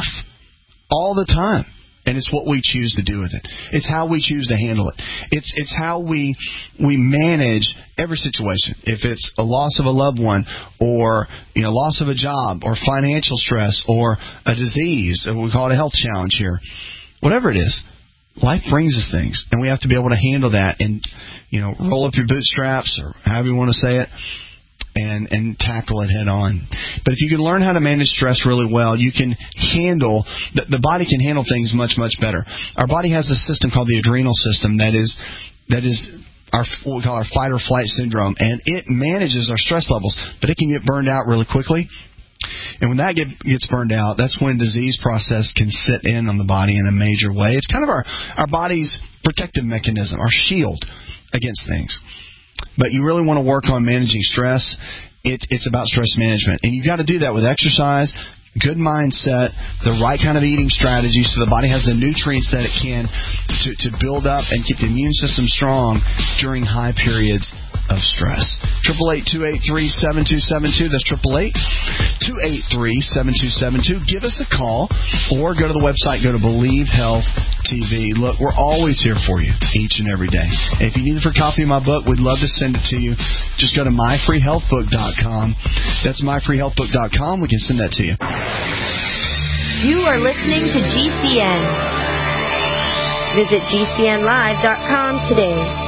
all the time. And it's what we choose to do with it. It's how we choose to handle it. It's it's how we we manage every situation. If it's a loss of a loved one, or you know, loss of a job, or financial stress, or a disease, we call it a health challenge here. Whatever it is, life brings us things, and we have to be able to handle that and you know, roll up your bootstraps, or however you want to say it. And, and tackle it head on. But if you can learn how to manage stress really well, you can handle, the, the body can handle things much, much better. Our body has a system called the adrenal system that is that is our what we call our fight or flight syndrome, and it manages our stress levels, but it can get burned out really quickly. And when that get, gets burned out, that's when disease process can sit in on the body in a major way. It's kind of our, our body's protective mechanism, our shield against things. But you really want to work on managing stress. It, it's about stress management. And you've got to do that with exercise, good mindset, the right kind of eating strategy so the body has the nutrients that it can to, to build up and keep the immune system strong during high periods of stress. eight eight eight, two eight three, seven two seven two. That's eight eight eight, two eight three, seven two seven two. Give us a call or go to the website. Go to believe health T V. Look, we're always here for you each and every day. If you need it for a copy of my book, we'd love to send it to you. Just go to my free health book dot com. That's my free health book dot com. We can send that to you. You are listening to G C N. Visit G C N live dot com today.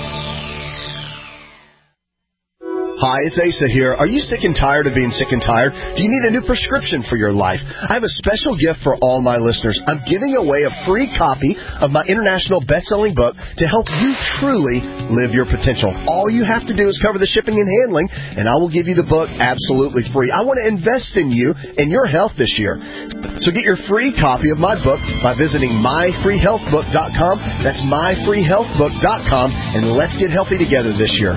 Hi, it's Asa here. Are you sick and tired of being sick and tired? Do you need a new prescription for your life? I have a special gift for all my listeners. I'm giving away a free copy of my international best-selling book to help you truly live your potential. All you have to do is cover the shipping and handling, and I will give you the book absolutely free. I want to invest in you and your health this year. So get your free copy of my book by visiting my free health book dot com. That's my free health book dot com, and let's get healthy together this year.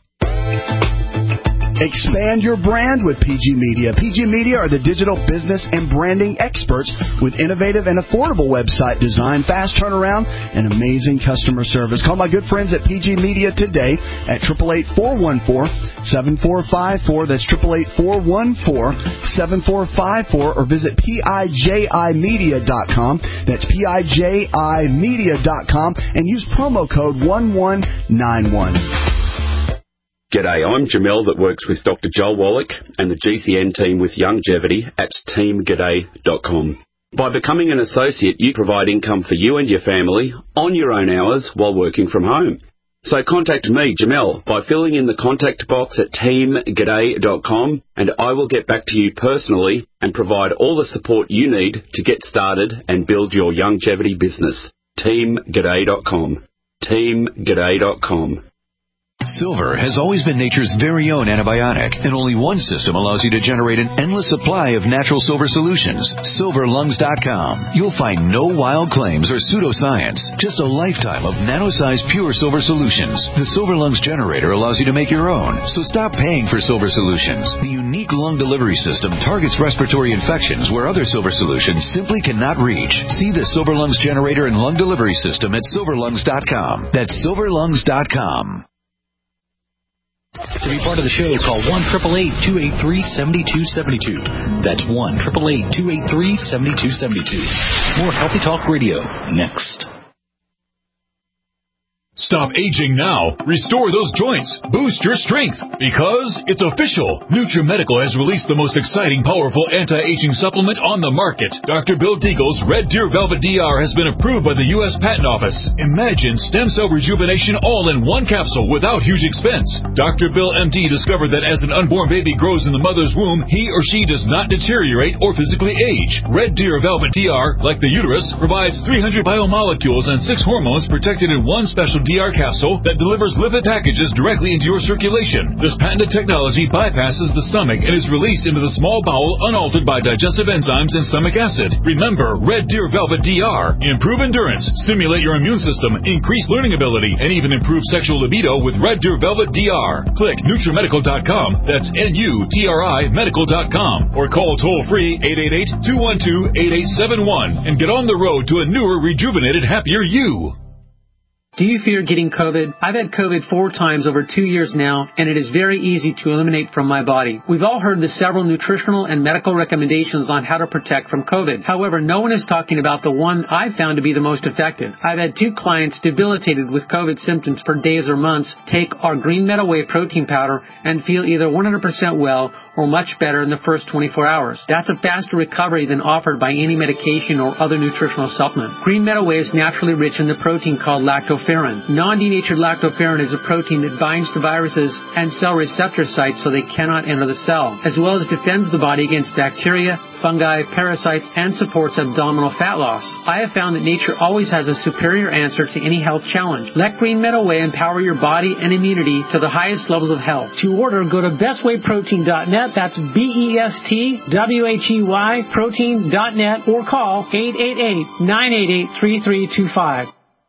Expand your brand with P G Media. P G Media are the digital business and branding experts with innovative and affordable website design, fast turnaround, and amazing customer service. Call my good friends at P G Media today at eight eight eight, four one four, seven four five four. That's eight eight eight, four one four, seven four five four, or visit P I J I media dot com. That's P I J I media dot com and use promo code one one nine one. G'day, I'm Jamel that works with Doctor Joel Wallach and the G C N team with Longevity at team g'day dot com. By becoming an associate, you provide income for you and your family on your own hours while working from home. So contact me, Jamel, by filling in the contact box at team g'day dot com, and I will get back to you personally and provide all the support you need to get started and build your longevity business. team g'day dot com. team g'day dot com. Silver has always been nature's very own antibiotic, and only one system allows you to generate an endless supply of natural silver solutions. silver lungs dot com. You'll find no wild claims or pseudoscience, just a lifetime of nano-sized pure silver solutions. The Silver Lungs generator allows you to make your own, so stop paying for silver solutions. The unique lung delivery system targets respiratory infections where other silver solutions simply cannot reach. See the Silver Lungs generator and lung delivery system at silver lungs dot com. That's silver lungs dot com. To be part of the show, call one eight eight eight, two eight three, seven two seven two. That's one eight eight eight, two eight three, seven two seven two. More Healthy Talk Radio next. Stop aging now. Restore those joints. Boost your strength. Because it's official. NutriMedical has released the most exciting, powerful anti-aging supplement on the market. Doctor Bill Deagle's Red Deer Velvet D R has been approved by the U S Patent Office. Imagine stem cell rejuvenation all in one capsule without huge expense. Doctor Bill M D discovered that as an unborn baby grows in the mother's womb, he or she does not deteriorate or physically age. Red Deer Velvet D R, like the uterus, provides three hundred biomolecules and six hormones protected in one special D R capsule that delivers lipid packages directly into your circulation. This patented technology bypasses the stomach and is released into the small bowel unaltered by digestive enzymes and stomach acid. Remember, Red Deer Velvet D R. Improve endurance, stimulate your immune system, increase learning ability, and even improve sexual libido with Red Deer Velvet D R. Click NutriMedical dot com. That's N U T R I medical dot com. Or call toll-free eight eight eight, two one two, eight eight seven one and get on the road to a newer, rejuvenated, happier you. Do you fear getting COVID? I've had COVID four times over two years now, and it is very easy to eliminate from my body. We've all heard the several nutritional and medical recommendations on how to protect from COVID. However, no one is talking about the one I've found to be the most effective. I've had two clients debilitated with COVID symptoms for days or months take our Green Meadow Whey protein powder and feel either one hundred percent well or much better in the first twenty-four hours. That's a faster recovery than offered by any medication or other nutritional supplement. Green Meadow Whey is naturally rich in the protein called lactoferrin. Non-denatured lactoferrin is a protein that binds to viruses and cell receptor sites so they cannot enter the cell, as well as defends the body against bacteria, fungi, parasites, and supports abdominal fat loss. I have found that nature always has a superior answer to any health challenge. Let Green Meadow Whey empower your body and immunity to the highest levels of health. To order, go to best way protein dot net. That's B E S T W H E Y protein dot net or call eight eight eight, nine eight eight, three three two five.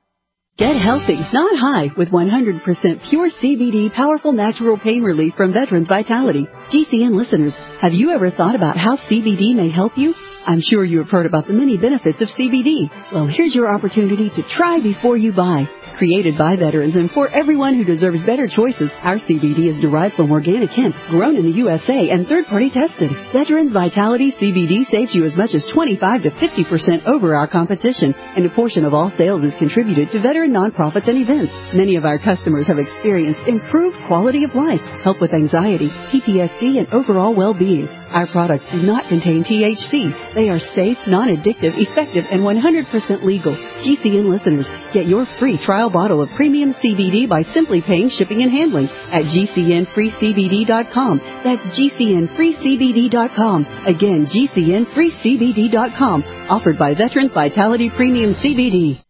Get healthy, not high, with one hundred percent pure C B D powerful natural pain relief from Veterans Vitality. G C N listeners, have you ever thought about how C B D may help you? I'm sure you have heard about the many benefits of C B D. Well, here's your opportunity to try before you buy. Created by veterans and for everyone who deserves better choices, our C B D is derived from organic hemp, grown in the U S A and third-party tested. Veterans Vitality C B D saves you as much as twenty-five to fifty percent over our competition, and a portion of all sales is contributed to veteran nonprofits and events. Many of our customers have experienced improved quality of life, help with anxiety, P T S D, and overall well-being. Our products do not contain T H C. They are safe, non-addictive, effective, and one hundred percent legal. G C N listeners, get your free trial bottle of premium C B D by simply paying shipping and handling at G C N free C B D dot com. That's G C N free C B D dot com. Again, G C N free C B D dot com. Offered by Veterans Vitality Premium C B D.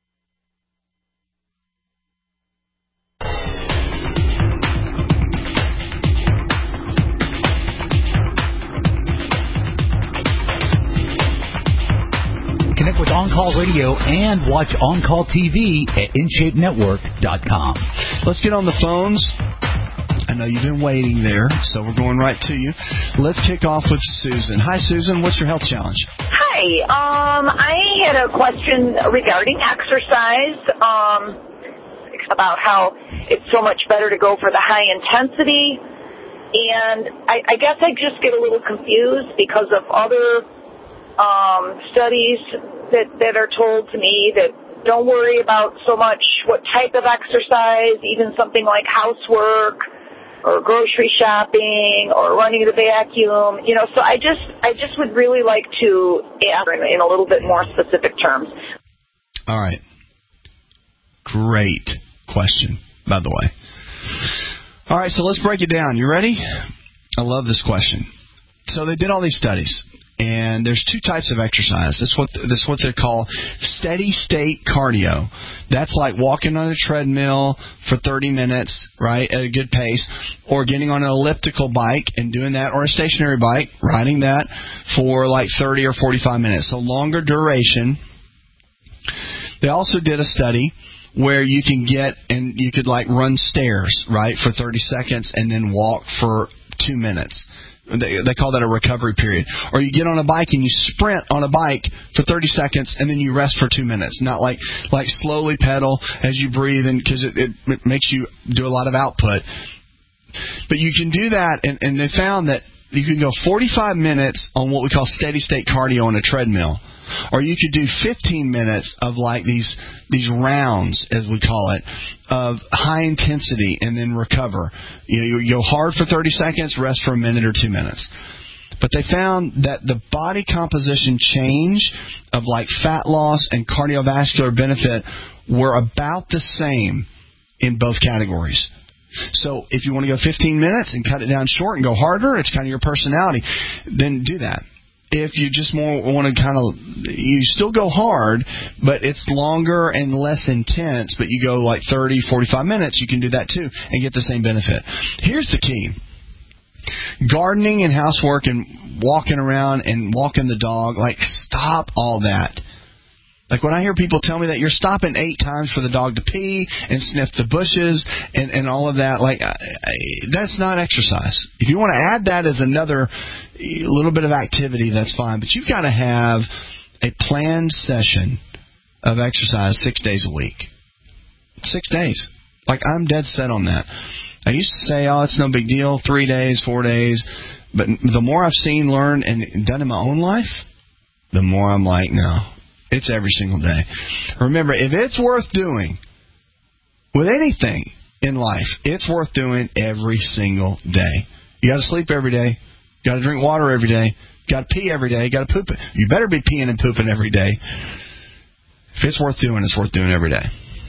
Connect with On Call Radio and watch On Call T V at in shape network dot com. Let's get on the phones. I know you've been waiting there, so we're going right to you. Let's kick off with Susan. Hi, Susan. What's your health challenge? Hi. Um, I had a question regarding exercise, um, about how it's so much better to go for the high intensity. And I, I guess I just get a little confused because of other um, studies that, that are told to me that don't worry about so much what type of exercise, even something like housework or grocery shopping or running the vacuum, you know, so I just I just would really like to ask in a little bit more specific terms. All right. Great question, by the way. All right, so let's break it down. You ready? I love this question. So they did all these studies, and there's two types of exercise. That's what that's what they call steady state cardio. That's like walking on a treadmill for thirty minutes, right, at a good pace, or getting on an elliptical bike and doing that, or a stationary bike, riding that for like thirty or forty-five minutes. So longer duration. They also did a study where you can get and you could like run stairs, right, for thirty seconds and then walk for two minutes. They, they call that a recovery period. Or you get on a bike and you sprint on a bike for thirty seconds and then you rest for two minutes. Not like like slowly pedal as you breathe, and because it, it, it makes you do a lot of output. But you can do that, and, and they found that you can go forty-five minutes on what we call steady state cardio on a treadmill. Or you could do fifteen minutes of like these these rounds, as we call it, of high intensity and then recover. You know, you go hard for thirty seconds, rest for a minute or two minutes. But they found that the body composition change of like fat loss and cardiovascular benefit were about the same in both categories. So if you want to go fifteen minutes and cut it down short and go harder, it's kind of your personality, then do that. If you just more want to kind of, you still go hard, but it's longer and less intense, but you go like thirty, forty-five minutes, you can do that too and get the same benefit. Here's the key. Gardening and housework and walking around and walking the dog, like stop all that. Like when I hear people tell me that you're stopping eight times for the dog to pee and sniff the bushes and, and all of that, like I, I, that's not exercise. If you want to add that as another little bit of activity, that's fine. But you've got to have a planned session of exercise six days a week. Six days. Like I'm dead set on that. I used to say, oh, it's no big deal, three days, four days. But the more I've seen, learned, and done in my own life, the more I'm like, no. It's every single day. Remember, if it's worth doing with anything in life, it's worth doing every single day. You got to sleep every day. You got to drink water every day. You got to pee every day. You got to poop it. You better be peeing and pooping every day. If it's worth doing, it's worth doing every day.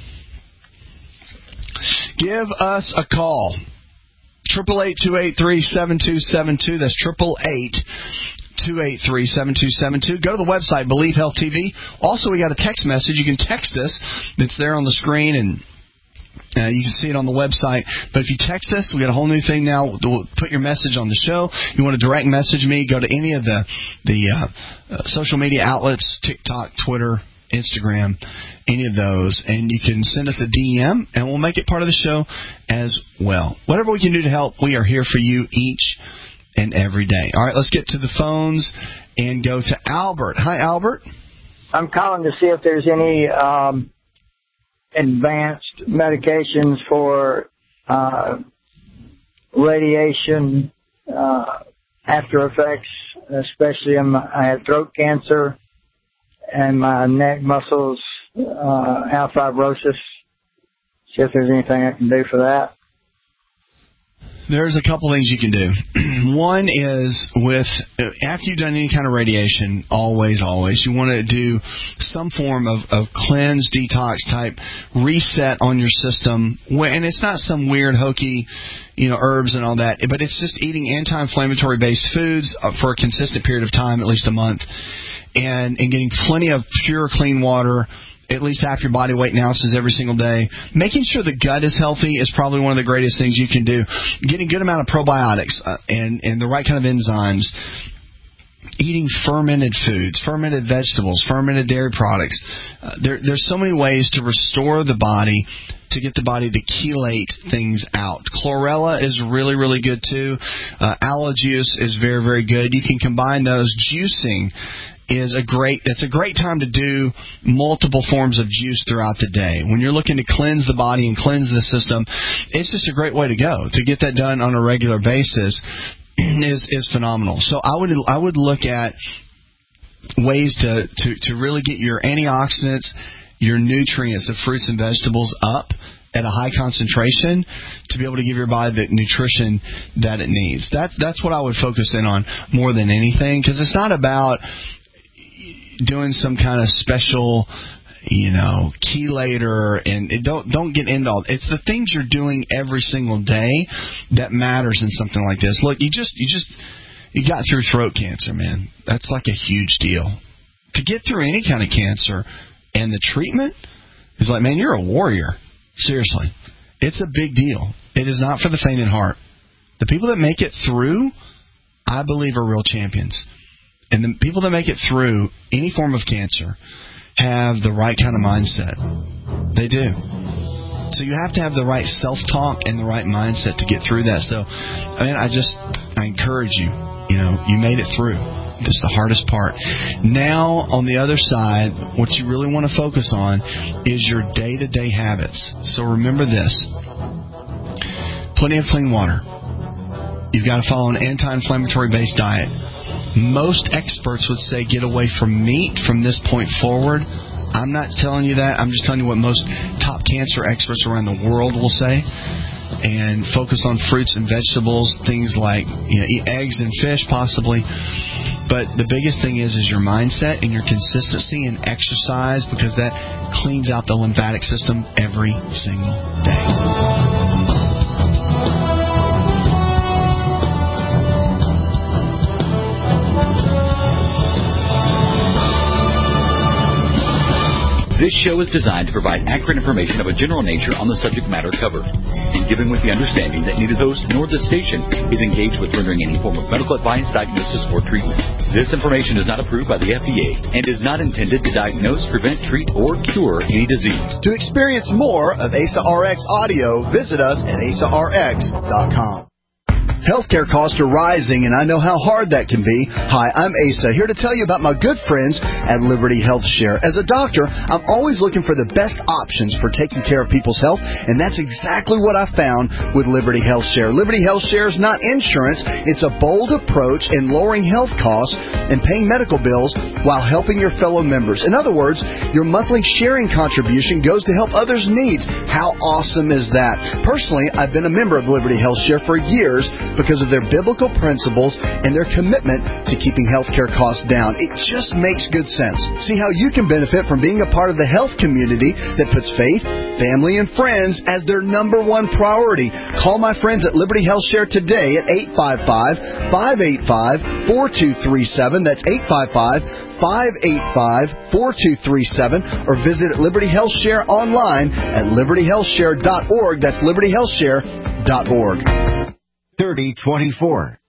Give us a call. Triple eight two eight three seven two seven two. That's triple eight. two eight three seven two seven two. Go to the website, Believe Health T V. Also, we got a text message. You can text us. It's there on the screen, and uh, you can see it on the website. But if you text us, we got a whole new thing now. We'll put your message on the show. You want to direct message me, go to any of the, the uh, uh, social media outlets, TikTok, Twitter, Instagram, any of those, and you can send us a D M, and we'll make it part of the show as well. Whatever we can do to help, we are here for you each and every day. All right, let's get to the phones and go to Albert. Hi, Albert. I'm calling to see if there's any um, advanced medications for uh, radiation uh, after effects, especially in my, I had throat cancer and my neck muscles uh, have fibrosis. See if there's anything I can do for that. There's a couple things you can do. One is with, after you've done any kind of radiation, always, always, you want to do some form of, of cleanse, detox type reset on your system. And it's not some weird, hokey, you know, herbs and all that, but it's just eating anti-inflammatory based foods for a consistent period of time, at least a month, and, and getting plenty of pure, clean water, at least half your body weight in ounces every single day. Making sure the gut is healthy is probably one of the greatest things you can do. Getting a good amount of probiotics uh, and, and the right kind of enzymes. Eating fermented foods, fermented vegetables, fermented dairy products. Uh, there, there's so many ways to restore the body, to get the body to chelate things out. Chlorella is really, really good too. Uh, aloe juice is very, very good. You can combine those. Juicing is a great, it's a great time to do multiple forms of juice throughout the day. When you're looking to cleanse the body and cleanse the system, it's just a great way to go. To get that done on a regular basis is is phenomenal. So I would I would look at ways to, to, to really get your antioxidants, your nutrients of fruits and vegetables up at a high concentration to be able to give your body the nutrition that it needs. That's that's what I would focus in on more than anything, because it's not about doing some kind of special, you know, chelator, and it don't don't get into all. It's the things you're doing every single day that matters in something like this. Look, you just you just you got through throat cancer, man. That's like a huge deal. To get through any kind of cancer and the treatment is like, man, you're a warrior. Seriously, it's a big deal. It is not for the faint of heart. The people that make it through, I believe, are real champions. And the people that make it through any form of cancer have the right kind of mindset. They do. So you have to have the right self-talk and the right mindset to get through that. So, I mean, I just, I encourage you, you know, you made it through. It's the hardest part. Now, on the other side, what you really want to focus on is your day-to-day habits. So remember this. Plenty of clean water. You've got to follow an anti-inflammatory based diet. Most experts would say get away from meat from this point forward. I'm not telling you that. I'm just telling you what most top cancer experts around the world will say. And focus on fruits and vegetables, things like, you know, eat eggs and fish possibly. But the biggest thing is is your mindset and your consistency and exercise, because that cleans out the lymphatic system every single day. This show is designed to provide accurate information of a general nature on the subject matter covered, and given with the understanding that neither host nor the station is engaged with rendering any form of medical advice, diagnosis, or treatment. This information is not approved by the F D A and is not intended to diagnose, prevent, treat, or cure any disease. To experience more of A S A R X audio, visit us at A S A R X dot com. Healthcare costs are rising, and I know how hard that can be. Hi, I'm Asa, here to tell you about my good friends at Liberty Health Share. As a doctor, I'm always looking for the best options for taking care of people's health, and that's exactly what I found with Liberty Health Share. Liberty Health Share is not insurance. It's a bold approach in lowering health costs and paying medical bills while helping your fellow members. In other words, your monthly sharing contribution goes to help others' needs. How awesome is that? Personally, I've been a member of Liberty Health Share for years because of their biblical principles and their commitment to keeping healthcare costs down. It just makes good sense. See how you can benefit from being a part of the health community that puts faith, family, and friends as their number one priority. Call my friends at Liberty Health Share today at eight five five, five eight five, four two three seven. That's eight five five, five eight five, four two three seven. Or visit Liberty Health Share online at liberty health share dot org. That's liberty health share dot org. thirty twenty-four.